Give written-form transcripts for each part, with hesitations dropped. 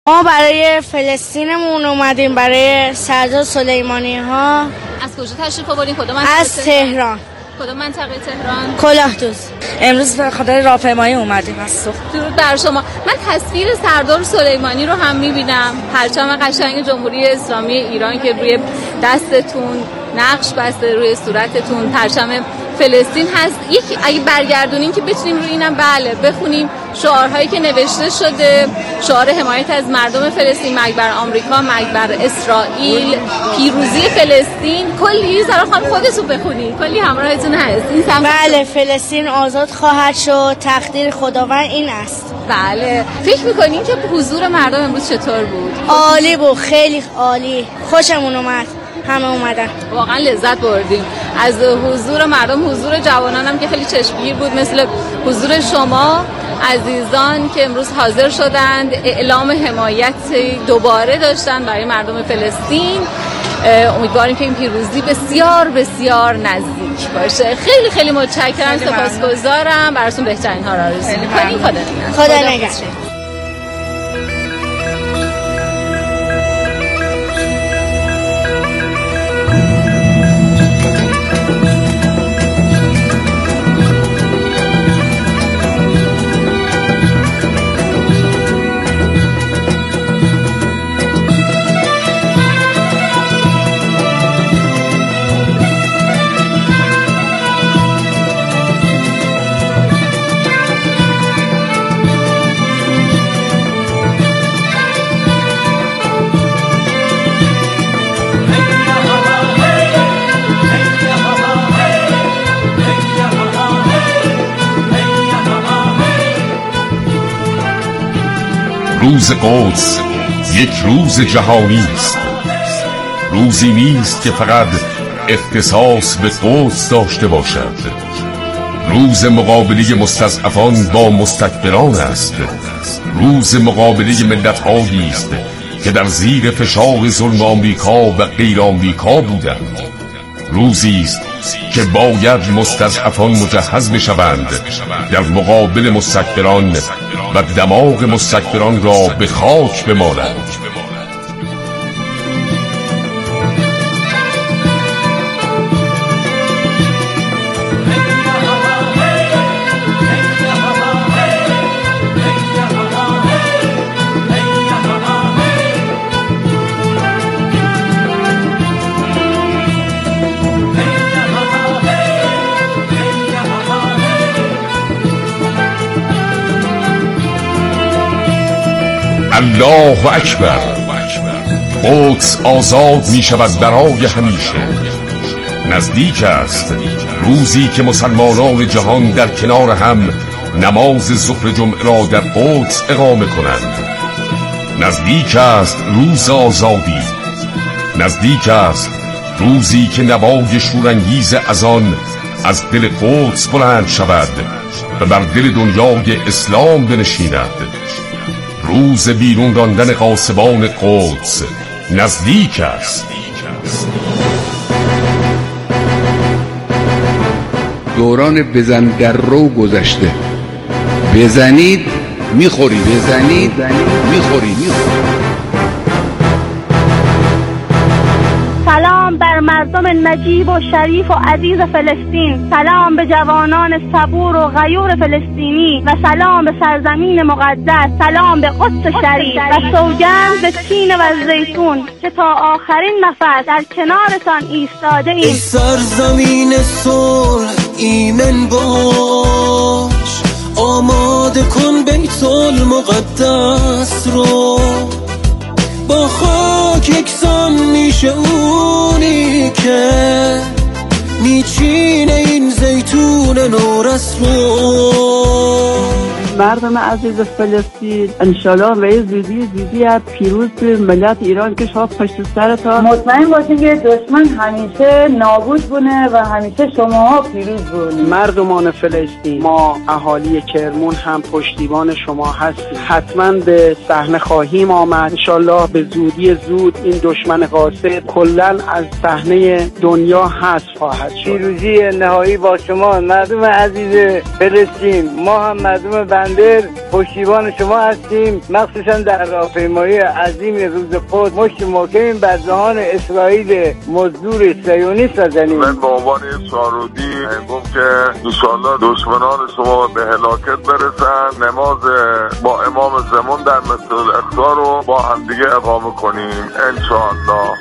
ما برای فلسطینمون اومدیم، برای سردار سلیمانی ها. از کجا تشریف آوردین؟ کدوم منطقه؟ از تهران. کدوم منطقه تهران؟ کلاهدوز. امروز به خاطر راهپیمایی اومدیم از صبح. درود بر شما. من تصویر سردار سلیمانی رو هم می‌بینم، پرچم قشنگ جمهوری اسلامی ایران که روی دستتون نقش بسته، روی صورتتون پرچم فلسطین هست. اگه برگردونیم که بتونیم روی اینم بله بخونیم شعارهایی که نوشته شده، شعار حمایت از مردم فلسطین، مرگ بر آمریکا، مرگ بر اسرائیل، پیروزی فلسطین. کلی زرا خانم خودتون بخونید، کلی همراهتون هست. این بله، فلسطین آزاد خواهد شد، تقدیر خداوند این است. بله. فکر می‌کنین که حضور مردم امروز چطور بود؟ عالی بود، خیلی عالی، خوشمون اومد، همه اومدن، واقعا لذت بردیم از حضور مردم. حضور جوانان هم که خیلی چشمگیر بود، مثل حضور شما عزیزان که امروز حاضر شدند، اعلام حمایت دوباره داشتن برای مردم فلسطین. امیدواریم که این پیروزی بسیار بسیار نزدیک باشه. خیلی خیلی متشکرم، سپاسگزارم، براتون بهترین ها را آرزو می‌کنیم. خدا نگهدار. روز قدس یک روز جهانی است. روزی نیست که فقط اختصاص به قدس داشته باشد. روز مقابله مستضعفان با مستکبران است. روز مقابله ملت‌هایی است که در زیر فشار ظلم آمریکا و غیر آمریکا بودند. روزی است که باید مستضعفان مجهز بشوند در مقابل مستکبران و دماغ مستکبران را به خاک بمالند. الله اکبر. قدس آزاد می شود برای همیشه. نزدیک است روزی که مسلمانان جهان در کنار هم نماز ظهر جمعه را در قدس اقامه کنند. نزدیک است روز آزادی. نزدیک است روزی که نوای شورانگیز اذان از دل قدس بلند شود و بر دل دنیای اسلام بنشیند. روز بیرون راندن غاصبان قدس نزدیک است. دوران بزن در رو گذشته. بزنید میخوری، بزنید میخوری. سلام بر مردم نجیب و شریف و عزیز فلسطین. سلام به جوانان صبور و غیور فلسطینی و سلام به سرزمین مقدس. سلام به قدس شریف و سوگند به تین و زیتون که تا آخرین نفس در کنارتان ایستاده ایم. ای سرزمین صلح ایمن باش، آماده کن بیت المقدس رو. با خاک یکسان میشه اونی که میچینه این زیتون نورس رو. مردم عزیز فلسطین انشالله به زودی پیروز ملت ایران که شما پشت سرتان. مطمئن باشین که دشمن همیشه نابود بونه و همیشه شماها پیروز بونید. مردمان فلسطین، ما اهالی کرمون هم پشتیبان شما هستیم. حتما به صحنه خواهیم آمد. انشالله به زودی زود این دشمن قاصد کلن از صحنه دنیا حذف خواهد شد. پیروزی نهایی با شما مردم عزیز فلسطین. ما هم مردم اسکندر پشتیبان شما هستیم، مخصوصا در راهپیمایی عظیم روز قدس مشت محکم بر جهان اسرائیل مزدور صهیونیست بزنیم. من به عنوان سارودی گفت که انشاءالله دشمنان شما به هلاکت برسن، نماز با امام زمان در مسجد الاقصی رو با هم دیگه اقامه کنیم انشاءالله.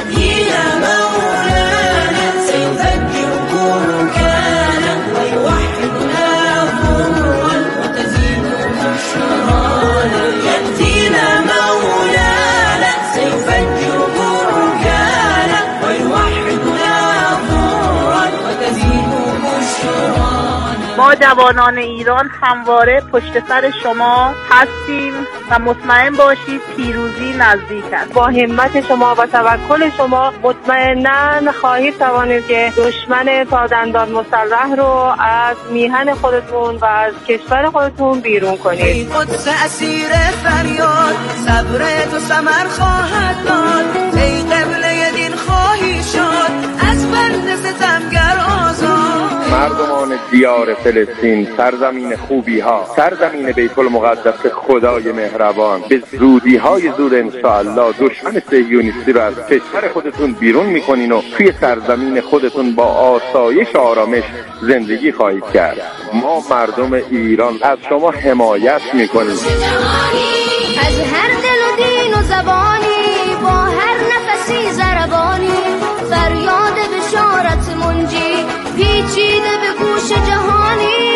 ما جوانان ایران همواره پشت سر شما هستیم و مطمئن باشید پیروزی نزدیک است. با همت شما و توکل شما مطمئناً خواهید توانید که دشمن پادندان مسلح رو از میهن خودتون و از کشور خودتون بیرون کنید. ای قدس اسیر فریاد، صبر تو ثمر خواهد داد، ای قبله دین خواهی شد، از بند ستمگر آزاد. مردمان دیار فلسطین، سرزمین خوبی ها، سرزمین بیت المقدس خدای مهربان، به زودی های زود انشاءالله دشمن صهیونیستی رو از کشور خودتون بیرون میکنین و توی سرزمین خودتون با آسایش و آرامش زندگی خواهید کرد. ما مردم ایران از شما حمایت میکنیم. از هر دل و دین و زبانی، با هر نفسی ضربانی، فریاد بشارت منجی پیچیده به گوش جهانی.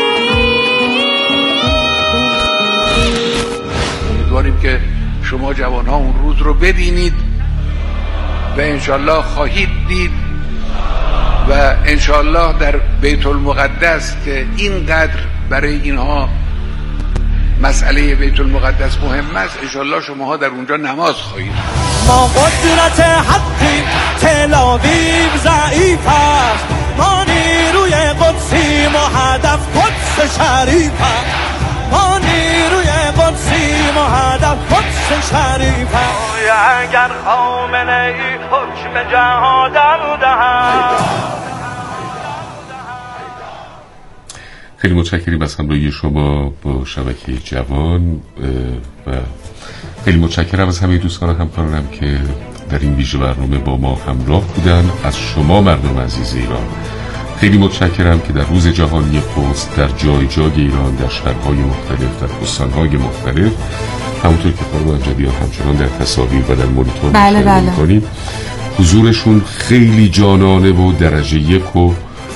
امیدواریم که شما جوانها اون روز رو ببینید و انشالله خواهید دید و انشالله در بیت المقدس که اینقدر برای اینها مسئله بیت المقدس مهم است، انشالله شماها در اونجا نماز خواهید. ما قدرت حقی، تل آویو ضعیف است، ما نیروی قدسی، ما هدف قدس شریف است، ما نیروی قدسی، ما هدف قدس شریف است. اگر خامنه ای حکم جهان دهد. خیلی متشکریم از همراهی شما با شبکه جوان و خیلی متشکرم از همه دوستان و همکارانم که در این ویژه برنامه با ما همراه بودن. از شما مردم عزیز ایران خیلی متشکرم که در روز جهانی قدس در جای جای ایران، در شهرهای مختلف، در استانهای مختلف، همونطور که خانم امجدی ها همچنان در تصاویر و در مونیتور مشاهده می‌کنید، حضورشون خیلی جانانه و درجه یک و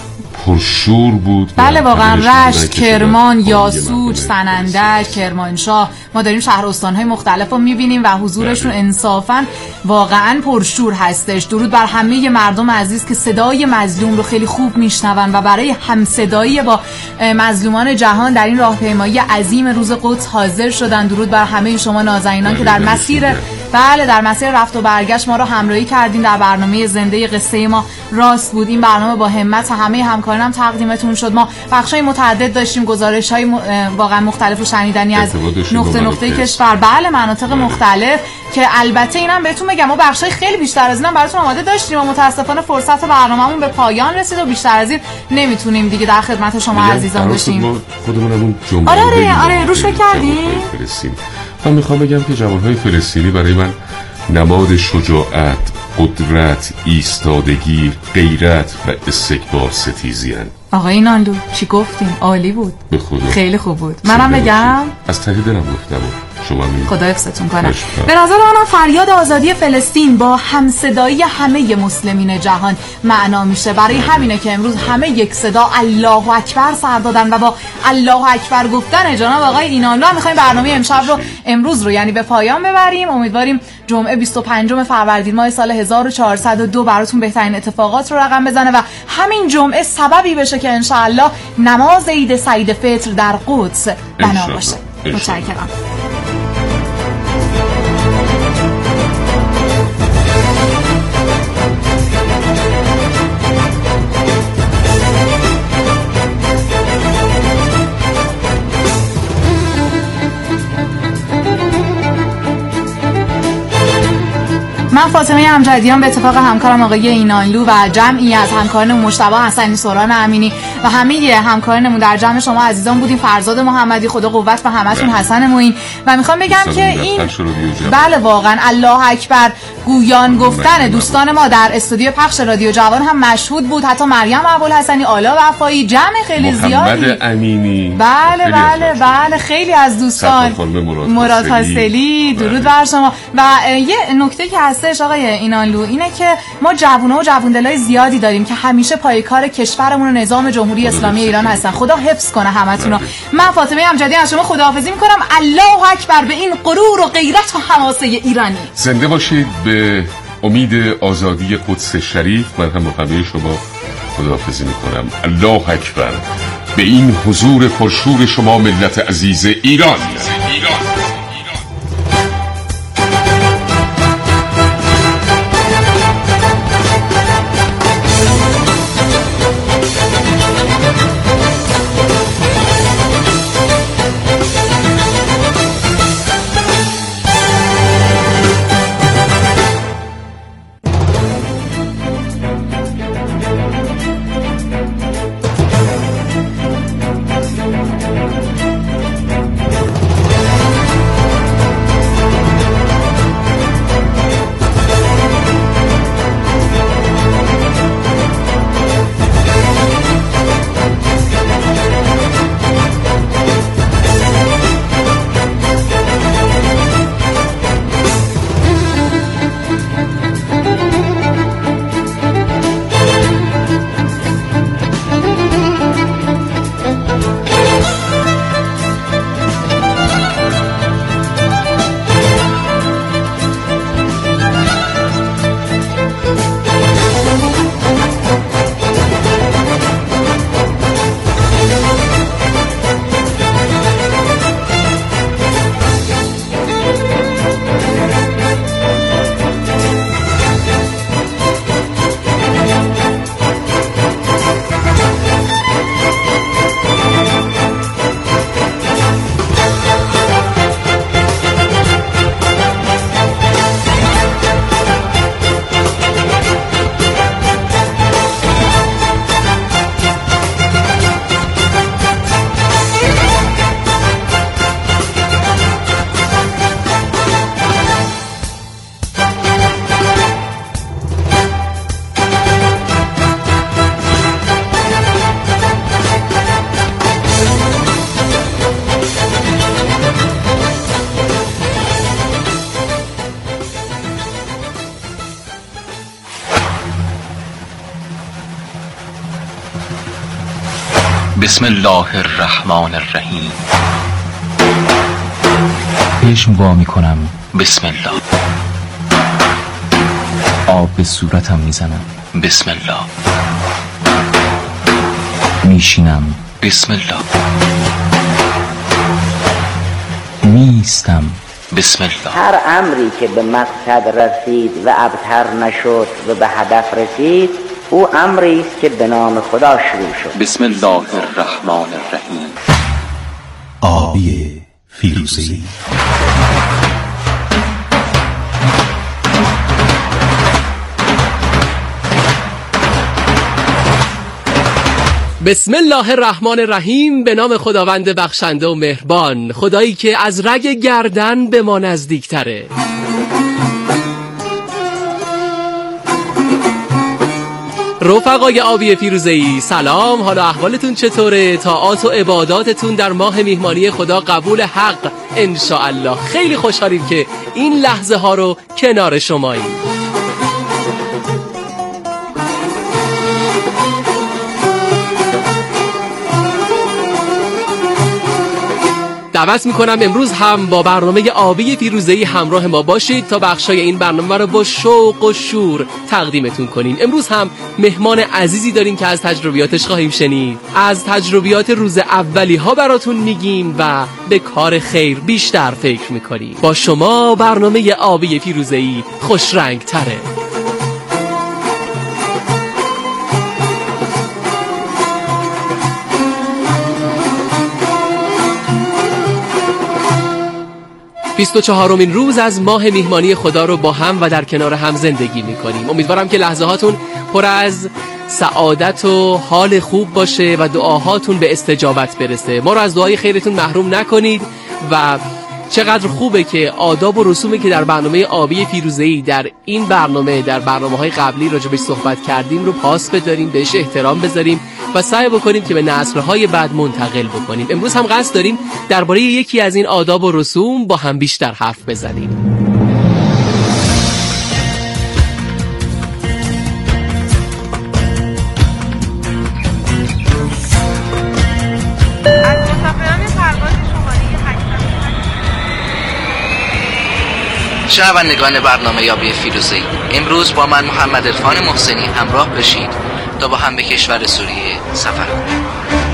پرشور بود. بله واقعا رشت، کرمان، یاسوج، سنندج، کرمانشاه، ما داریم شهر استانهای مختلف رو میبینیم و حضورشون انصافا واقعا پرشور هستش. درود بر همه مردم عزیز که صدای مظلوم رو خیلی خوب میشنون و برای همصدایی با مظلومان جهان در این راهپیمایی عظیم روز قدس حاضر شدن. درود بر همه شما نازنینان که در مسیر در مسیر رفت و برگشت ما رو همراهی کردین در برنامه زنده قصه ما راست بود. این برنامه با همت همه همکارانم تقدیمتون شد. ما بخشای متعدد داشتیم، گزارش‌های واقعا مختلف و شنیدنی از نقطه کشور، مناطق مختلف، که البته اینم بهتون بگم ما بخشای خیلی بیشتر از اینم براتون آماده داشتیم و متاسفانه فرصت برنامه‌مون به پایان رسید و بیشتر از این نمیتونیم دیگه در خدمت شما عزیزان باشیم. خودمون جمله آره روش فکر کردیم. من میخوام بگم که جوانهای فلسطینی برای من نماد شجاعت، قدرت، ایستادگی، غیرت و استکبار ستیزی هستند. آقای ناندو چی گفتیم؟ عالی بود. به خدا خیلی خوب بود. منم بگم از ته دلم گفتم. شما خدا حفظتون کنه. به نظر منم فریاد آزادی فلسطین با همصدایی همه مسلمین جهان معنا میشه. برای همینه که امروز همه یک صدا الله اکبر سر دادن و با الله اکبر گفتن جناب آقای اینانلو هم می‌خوایم برنامه امشب رو امروز رو یعنی به پایان ببریم. امیدواریم جمعه 25 فروردین ماه سال 1402 براتون بهترین اتفاقات رو رقم بزنه و همین جمعه سببی بشه که انشاءالله نماز عید سعید فطر در قدس بنا باشه. متشکرم. من فاطمه امجدیان به اتفاق همکارم آقای اینانلو و جمعی از همکاران مجتبی حسنی، سوران امینی و همه همکارانمون در جمع شما عزیزان بودیم. فرزاد محمدی، خدا قوت به همتون، حسن معین. و میخوام بگم که این بله واقعا الله اکبر گویان گفتن دوستان ما در استودیو پخش رادیو جوان هم مشهود بود. حتی مریم ابوالحسنی، آلا وفایی، جمع خیلی زیادی، محمد امینی، بله خیلی از دوستان، مراد حاصلی، درود بر شما. و یه نکته که هستش آقای اینانلو اینه که ما جوونا و جووندلای زیادی داریم که همیشه پایکار کشورمون و نظام جمهوری اسلامی ایران هستن. خدا حفظ کنه همتون. من فاطمه امجدی از شما خداحافظی میکنم. الله اکبر به این غرور و غیرت و حماسه ایرانی. زنده باشید. به امید آزادی قدس شریف من هم همه شما خداحافظی میکنم. الله اکبر به این حضور پرشور شما ملت عزیز ایران. بسم الله الرحمن الرحیم. چشم وا میکنم، بسم الله. آب به صورتم میزنم، بسم الله. میشینم، بسم الله. میستم، بسم الله. هر امری که به مقصد رسید و ابتر نشد و به هدف رسید، او امری است که به نام خدا شروع شد. بسم الله الرحمن الرحیم. آبی فیروزه‌ای. بسم الله الرحمن الرحیم. به نام خداوند بخشنده و مهربان، خدایی که از رگ گردن به ما نزدیک تره. رفقای آبی فیروزه‌ای، سلام، حالا احوالتون چطوره؟ طاعات و عباداتتون در ماه میهمانی خدا قبول حق انشاءالله. خیلی خوشحالیم که این لحظه ها رو کنار شماییم. دعوت میکنم امروز هم با برنامه آبی فیروزه‌ای همراه ما باشید تا بخشای این برنامه رو با شوق و شور تقدیمتون کنیم. امروز هم مهمان عزیزی داریم که از تجربیاتش خواهیم شنید. از تجربیات روز اولی ها براتون میگیم و به کار خیر بیشتر فکر میکنیم. با شما برنامه آبی فیروزه‌ای خوش رنگ تره. 24مین روز از ماه میهمانی خدا رو با هم و در کنار هم زندگی میکنیم. امیدوارم که لحظه هاتون پر از سعادت و حال خوب باشه و دعاهاتون به استجابت برسه. ما رو از دعای خیرتون محروم نکنید و چقدر خوبه که آداب و رسومی که در برنامه آبی فیروزه‌ای در این برنامه در برنامه‌های قبلی راجبش صحبت کردیم رو پاس بداریم، بهش احترام بذاریم و سعی بکنیم که به نسل‌های بعد منتقل بکنیم. امروز هم قصد داریم درباره یکی از این آداب و رسوم با هم بیشتر حرف بزنیم. شنوندگان برنامه آبی فیروزه‌ای، امروز با من محمد عرفان محسنی همراه بشید تا با هم به کشور سوریه سفر کنیم.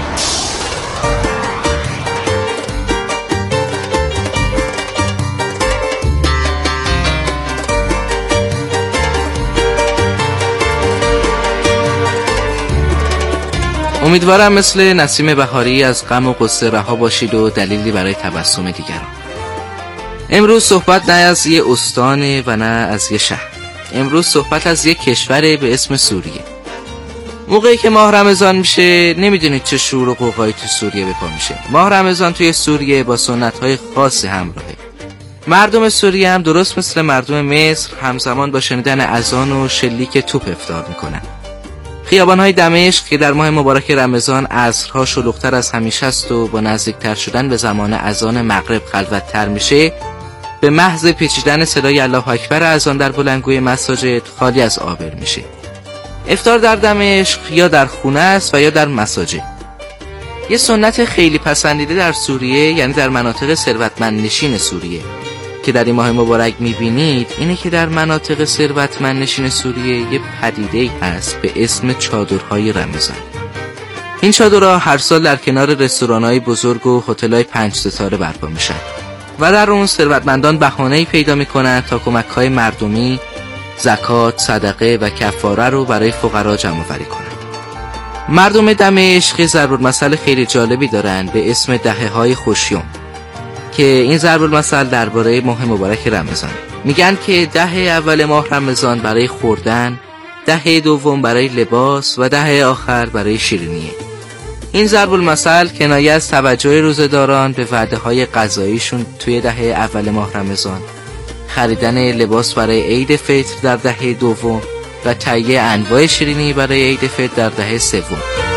امیدوارم مثل نسیم بهاری از غم و غصه رها باشید و دلیلی برای تبسم دیگران. امروز صحبت نه از یه استانه و نه از یه شهر. امروز صحبت از یه کشور به اسم سوریه. موقعی که ماه رمضان میشه نمیدونید چه شور و غوغایی تو سوریه به پا میشه. ماه رمضان توی سوریه با سنت‌های خاصی همراهه. مردم سوریه هم درست مثل مردم مصر همزمان با شنیدن اذان و شلیک توپ افطار میکنن. خیابان‌های دمشق که در ماه مبارک رمضان عصرها شلوغ‌تر از همیشه است و با نزدیکتر شدن به زمان اذان مغرب خلوت‌تر میشه، به محض پیچیدن صدای الله اکبر اذان در بلندگوی مساجد خالی از آبر میشه. افطار در دمشق یا در خونه است و یا در مساجد. یه سنت خیلی پسندیده در سوریه، یعنی در مناطق ثروتمندنشین سوریه که در این ماه مبارک میبینید، اینه که در مناطق ثروتمندنشین سوریه یه پدیده‌ای هست به اسم چادرهای رمضان. این چادرها هر سال در کنار رستوران‌های بزرگ و هتل‌های 5 ستاره برپا میشن و در اون ثروتمندان بهانه‌ای پیدا میکنن تا کمک‌های مردمی، زکات، صدقه و کفاره رو برای فقرا جمع‌آوری کنن. مردم دمشق ضرب المثل خیلی جالبی دارن به اسم دهه‌های خوشیوم که این ضرب المثل درباره ماه مبارک رمضان. میگن که 10 اول ماه رمضان برای خوردن، 10 دوم برای لباس و 10 آخر برای شیرینیه. این ضرب المثل کنایه از توجه روزه‌داران به وعده‌های غذاییشون توی 10 اول ماه رمضان، خریدن لباس برای عید فطر در 10 دوم و تهیه انواع شیرینی برای عید فطر در 10 سوم.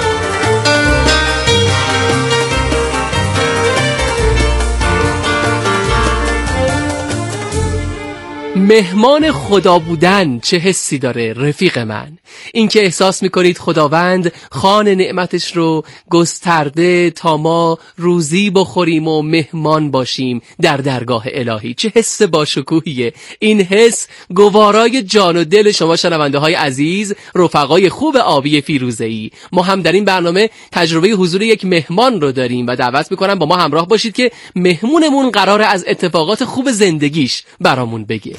مهمان خدا بودن چه حسی داره رفیق من؟ این که احساس میکنید خداوند خوان نعمتش رو گسترده تا ما روزی بخوریم و مهمان باشیم در درگاه الهی. چه حس باشکوهیه. این حس گوارای جان و دل شما شنونده های عزیز، رفقای خوب آبی فیروزه‌ای. ما هم در این برنامه تجربه حضور یک مهمان رو داریم و دعوت میکنم با ما همراه باشید که مهمونمون قراره از اتفاقات خوب زندگیش برامون بگه.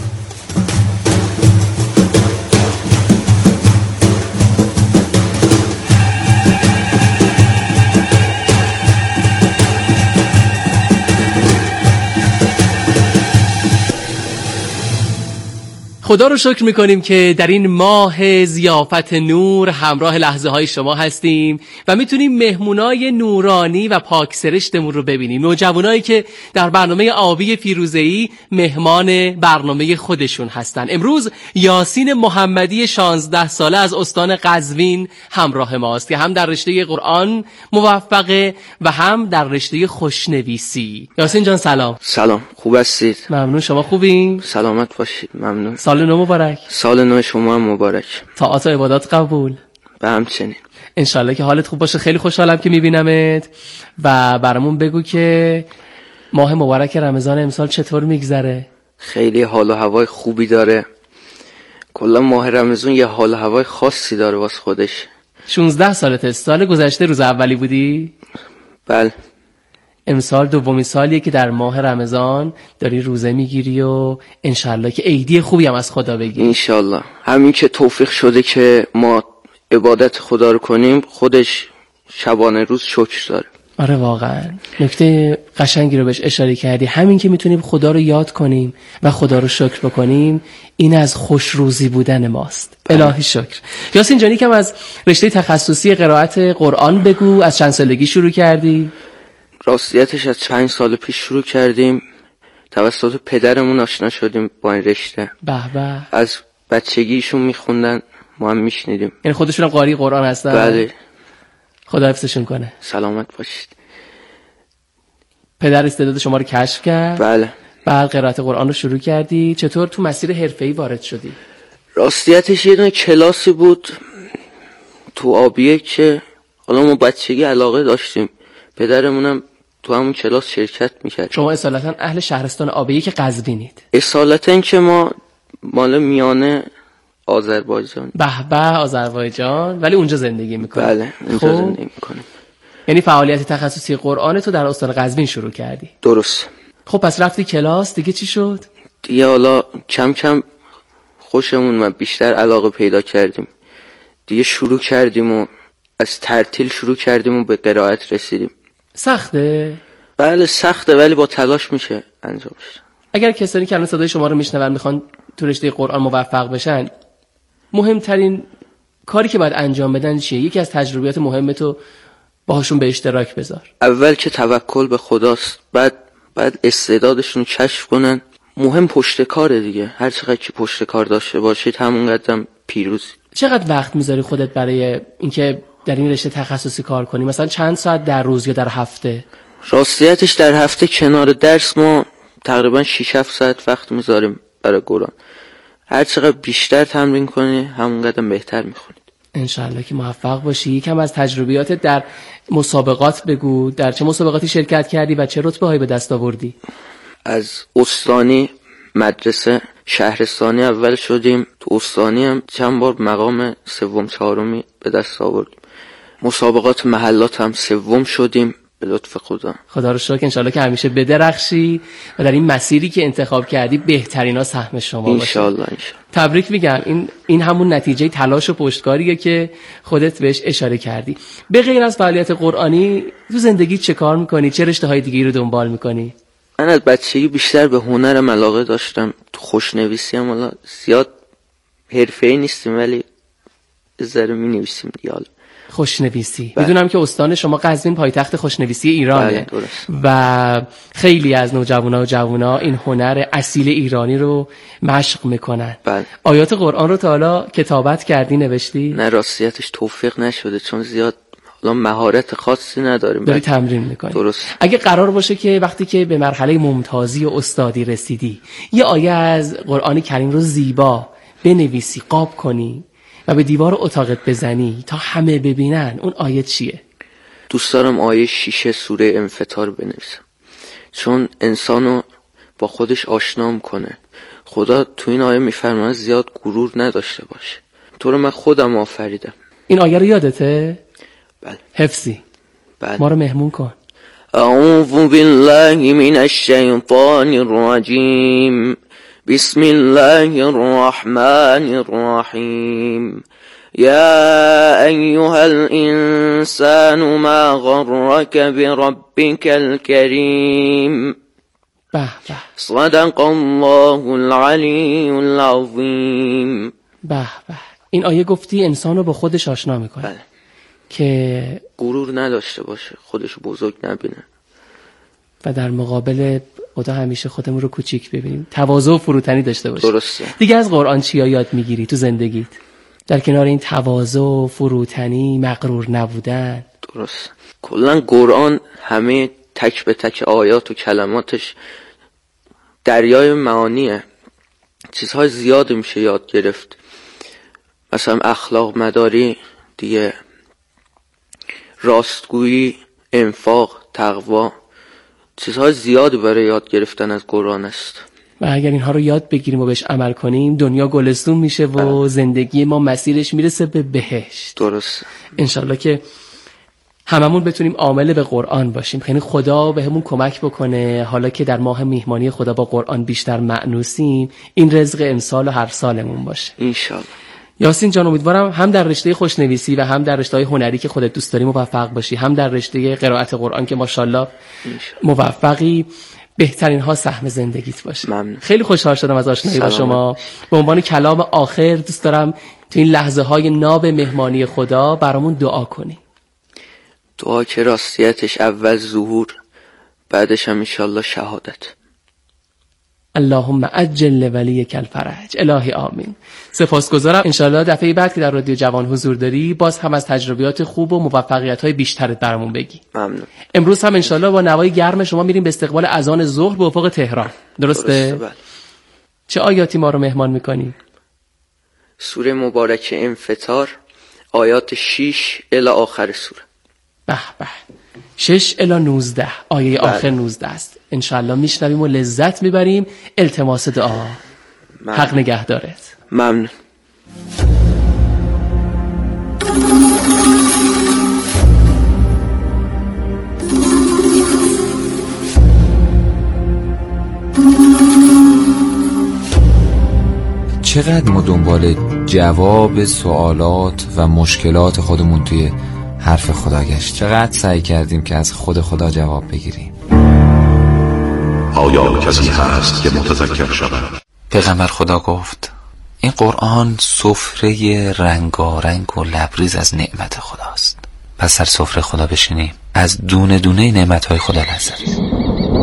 خدا رو شکر میکنیم که در این ماه ضیافت نور همراه لحظه های شما هستیم و میتونیم مهمونای نورانی و پاک سرشتمون رو ببینیم. نوجوانایی که در برنامه آبی فیروزه‌ای مهمان برنامه خودشون هستن. امروز یاسین محمدی 16 ساله از استان قزوین همراه ماست که هم در رشته قرآن موفقه و هم در رشته خوشنویسی. یاسین جان سلام. سلام، خوب هستید؟ ممنون، شما خوبین؟ سلامت باشید. ممنون. سال نو مبارک. سال نو شما هم مبارک. طاعات و عبادات قبول. و همچنین. انشالله که حالت خوب باشه. خیلی خوشحالم که میبینمت و برامون بگو که ماه مبارک رمضان امسال چطور میگذره؟ خیلی حال و هوای خوبی داره. کلا ماه رمضان یه حال و هوای خاصی داره واسه خودش. 16 سالته. سال گذشته روز اولی بودی؟ بله. امسال دومین سالیه که در ماه رمضان داری روزه میگیری و انشالله که عیدی خوبی هم از خدا بگیری. انشالله. همین که توفیق شده که ما عبادت خدا رو کنیم، خودش شبانه روز شکر داره. آره واقعا نکته قشنگی رو بهش اشاره کردی. همین که میتونیم خدا رو یاد کنیم و خدا رو شکر بکنیم، این از خوشروزی بودن ماست. الهی شکر. یاسین جانی کم از رشته تخصصی قرائت قرآن بگو. از چند سالگی شروع کردی؟ راستیتش از 5 سال پیش شروع کردیم. توسط پدرمون آشنا شدیم با این رشته. به به. از بچگیشون میخوندن، ما هم میشنیدیم. یعنی خودشون قاری قرآن هستن؟ بله. خدا حفظشون کنه. سلامت باشید. پدر استعداد شما رو کشف کرد؟ بله. بعد قرائت قرآن رو شروع کردی. چطور تو مسیر حرفه‌ای وارد شدی؟ راستیتش یه دونه کلاسی بود تو آبیه که حالا ما بچگی علاقه داشتیم. پدرمونم تو همون کلاس شرکت میکرد. شما اصالتا اهل شهرستان آبیه که قزوینید؟ اصالتا که ما مال میانه آذربایجان. به به آذربایجان. ولی اونجا زندگی میکنی؟ بله اونجا زندگی میکنیم. یعنی فعالیت تخصصی قرآن تو در استان قزوین شروع کردی؟ درست. خب پس رفتی کلاس، دیگه چی شد؟ دیگه حالا کم کم خوشمون و بیشتر علاقه پیدا کردیم. دیگه شروع کردیم و از ترتیل شروع کردیم و به قرائت رسیدیم. سخته؟ بله سخته، ولی با تلاش میشه انجامش. اگر کسانی که الان صدای شما رو میشنون میخوان تو رشته قرآن موفق بشن، مهمترین کاری که باید انجام بدن چیه؟ یکی از تجربیات مهم تو باهاشون به اشتراک بذار. اول که توکل به خداست، بعد استعدادشون رو کشف کنن. مهم پشت کاره دیگه. هر چقدر که پشت کار داشته باشید همون قدم پیروزی. چقدر وقت میذاری خودت برای اینکه در این رشته تخصصی کار کنی؟ مثلا چند ساعت در روز یا در هفته؟ راستیتش در هفته کنار درس ما تقریبا 6-7 ساعت وقت میذاریم برای قرآن. هر چقدر بیشتر تمرین کنی همون قدم بهتر میخونید. انشالله که موفق باشی. یکم از تجربیاتت در مسابقات بگو. در چه مسابقاتی شرکت کردی و چه رتبه هایی به دست آوردی؟ از استانی، مدرسه، شهرستانی اول شدیم. تو استانی هم چند بار مقام 3-4 به دست آوردیم. مسابقات محلات هم 3 شدیم به لطف خدا. خدا رو شکر. انشالله که همیشه بدرخشی و در این مسیری که انتخاب کردی بهترینا سهم شما باشه. انشالله. تبریک میگم. این همون نتیجه تلاش و پشتکاریه که خودت بهش اشاره کردی. به غیر از فعالیت قرآنی تو زندگی چه کار میکنی؟ چه رشته های دیگه رو دنبال میکنی؟ من از بچگی بیشتر به هنرم علاقه داشتم. تو خوشنویسی هم حالا زیاد حرفه‌ای نیستیم ولی ذره می‌نویسیم دیگه. خوشنویسی. میدونم که استان شما قزوین پایتخت خوشنویسی ایرانه. بله و خیلی از نوجوانا و جوونا این هنر اصیل ایرانی رو مشق میکنن. بله. آیات قرآن رو تا حالا کتابت کردی، نوشتی؟ نه راستیتش توفیق نشده چون زیاد حالا مهارت خاصی نداریم. داری تمرین میکنی. درست. اگه قرار باشه که وقتی که به مرحله ممتازی و استادی رسیدی یه آیه از قرآن کریم رو زیبا بنویسی، قاب کنی و به دیوار اتاقت بزنی تا همه ببینن، اون آیه چیه؟ دوست دارم آیه 6 سوره انفطار بنویسم، چون انسانو با خودش آشنا میکنه. خدا تو این آیه میفرماید زیاد غرور نداشته باشه. تو رو من خودم آفریدم. این آیه رو یادته؟ بله. حفظی. بله. ما رو مهمون کن. اعوذ بالله من الشیطان الرجیم. بسم الله الرحمن الرحیم. یا ایها الانسان ما غرک بربک الكریم. به به. صدق الله العلی العظیم. به به. این آیه گفتی انسان رو با خودش آشنا میکنه. بله. که غرور نداشته باشه، خودشو بزرگ نبینه و در مقابل خدا همیشه خودمون رو کوچیک ببینیم، تواضع و فروتنی داشته باشیم. درسته. دیگه از قرآن چیا یاد میگیری تو زندگیت در کنار این تواضع و فروتنی، مغرور نبودن؟ درست. کلا قرآن همه تک به تک آیات و کلماتش دریای معانیه. چیزهای زیاد میشه یاد گرفت، مثلا اخلاق مداری دیگه، راستگویی، انفاق، تقوا، چیزهای زیادی برای یاد گرفتن از قرآن است. و اگر اینها رو یاد بگیریم و بهش عمل کنیم دنیا گلستون میشه و زندگی ما مسیرش میرسه به بهشت. درست. انشالله که هممون بتونیم عامل به قرآن باشیم. یعنی خدا بهمون کمک بکنه حالا که در ماه میهمانی خدا با قرآن بیشتر مأنوسیم، این رزق امسال و هر سالمون باشه انشالله. یاسین جان امیدوارم هم در رشته خوشنویسی و هم در رشته‌های هنری که خودت دوست داری موفق باشی، هم در رشته قرائت قرآن که ماشاءالله موفقی، بهترین ها سهم زندگیت باشه. ممنون. خیلی خوشحال شدم از آشنایی با شما. به عنوان کلام آخر دوست دارم تو این لحظه های ناب مهمانی خدا برامون دعا کنی. دعا که راستیتش اول ظهور، بعدش هم انشالله شهادت. اللهم عجل ولیک الفرج. الهی آمین. سپاسگزارم. انشالله دفعه بعد که در رادیو جوان حضور داری باز هم از تجربیات خوب و موفقیت‌های بیشترت برامون بگی. ممنون. امروز هم انشالله با نوای گرم شما میریم به استقبال اذان ظهر به افق تهران. درسته؟ چه آیاتی ما رو مهمان میکنی؟ سوره مبارکه انفطار، آیات 6 الی آخر سوره. به به. 6 الی 19 آیه آخر 19 است. انشالله میشنویم و لذت میبریم. التماس دعا. حق نگهدارت. ممنون. چقدر ما دنبال جواب سوالات و مشکلات خودمون توی حرف خدا گشت، چقدر سعی کردیم که از خود خدا جواب بگیریم. آیا کسی هست که متذکر شود؟ پیغمبر خدا گفت این قرآن سفره رنگارنگ و لبریز از نعمت خداست. پس سر سفره خدا بشینیم، از دونه دونه نعمتهای خدا لذت ببریم.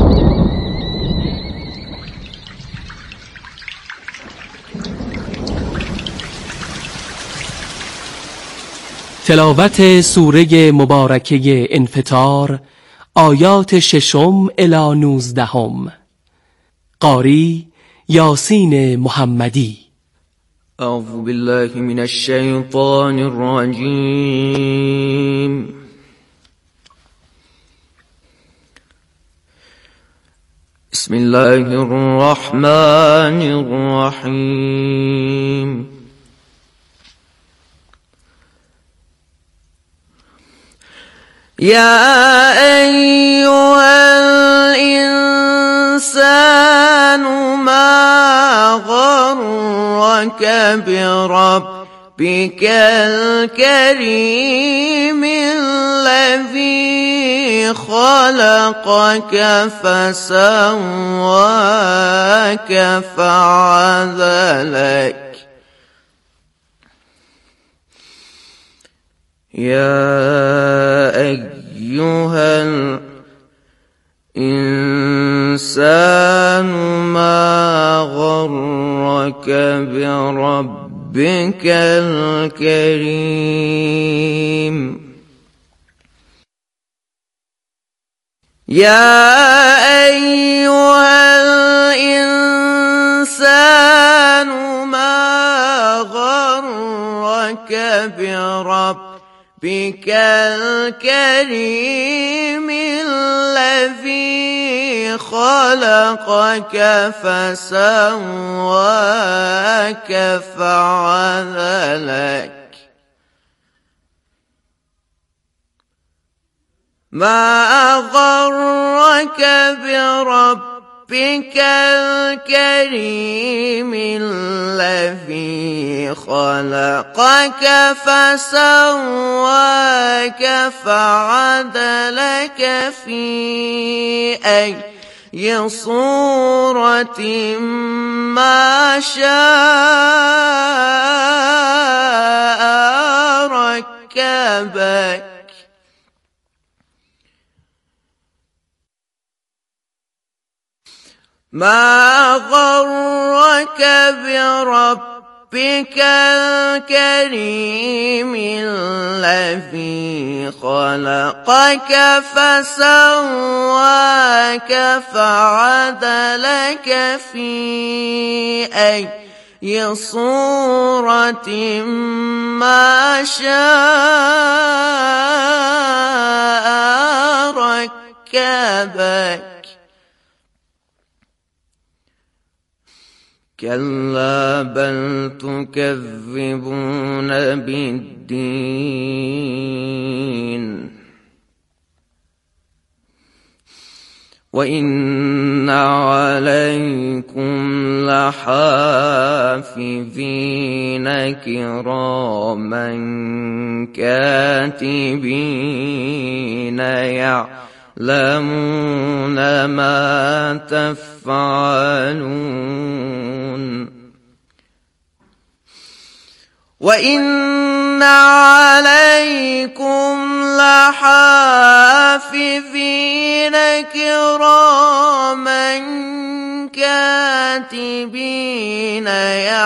تلاوت سوره مبارکه انفطار، آیات 6 الی 19. قاری یاسین محمدی. اعوذ بالله من الشیطان الرجیم. بسم الله الرحمن الرحیم. يا أيها الإنسان ما غرك بربك الكريم الذي خلقك فسواك فعدلك. يا أيها الإنسان ما غرك بربك الكريم. يا أيها الإنسان ما غرك بربك الكريم الذي خلقك فسواك فعدلك. ما غرك بربك الكريم الذي خلقك فسواك فعدلك في أي صورة ما شاء ركبك. ما غرك بربك الكريم الذي خلقك فسواك فعدلك في أي صورة ما شاء ركبك. كلا بل تكذبون بالدين وإن عليكم لحافظين كراما كاتبين يعلمون ما تفعلون وإن عليكم لحافظين كراما كاتبين